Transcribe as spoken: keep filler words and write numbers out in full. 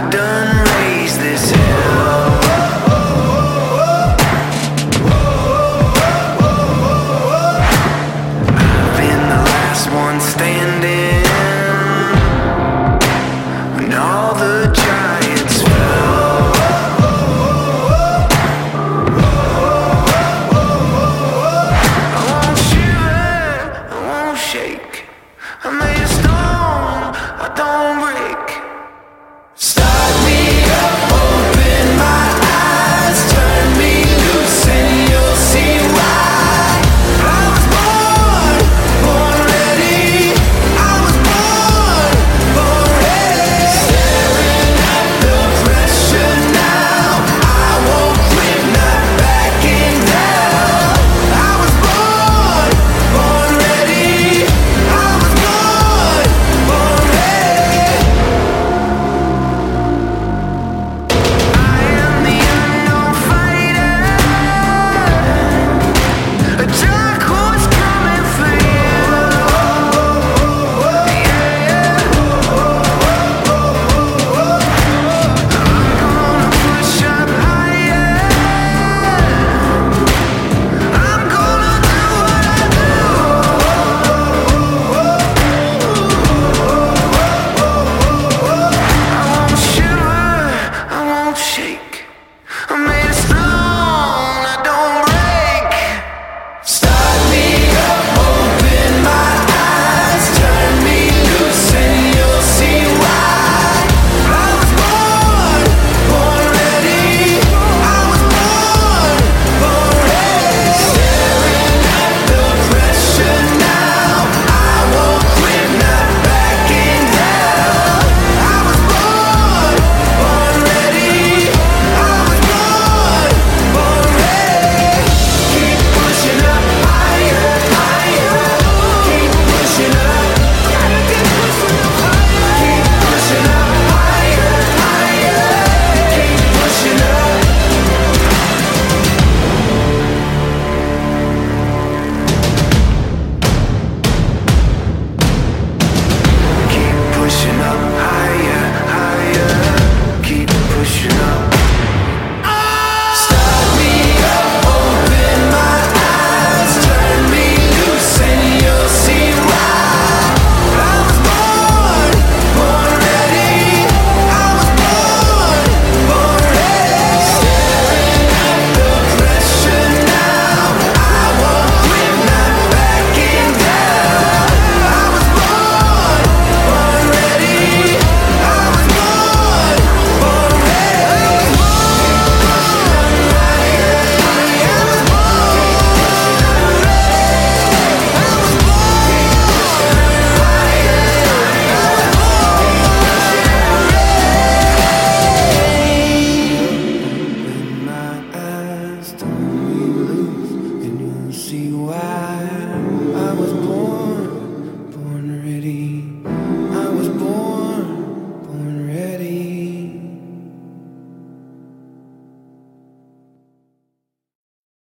done raised this hell. I've been the last one standing when all the giants fell. I won't shiver, I won't shake. I'm made of stone, I don't break. Start me up, open my eyes, turn me loose and you'll see why. I was born, born ready. I was born, born ready. Staring at the pressure now, I won't quit, not backing down. I was born, born ready. I was born, born ready. I am the unknown fighter, a dark horse coming for you. Yeah, I'm gonna push up higher. I'm gonna do what I do. I won't shiver, I won't shake. I'm made of stone, I don't break. Start me up, open my eyes, turn me loose and you'll see why. I was born, born ready. I was born, born ready. Staring at the pressure now, I won't quit, not backing down. I was born, born ready. I was born, born ready. Keep pushing up higher, higher. Keep pushing up. Gotta keep pushing up higher. Keep pushing up higher, higher. Keep pushing up. Keep pushing up higher, higher. Keep pushing up. Start me up, open my eyes, turn me loose and you'll see why. I was born, born ready. I was born, born ready. Staring at the pressure now, I won't quit, not backing down. I was born, born ready. I was born, born ready. Open my eyes, turn me loose, and you'll see why.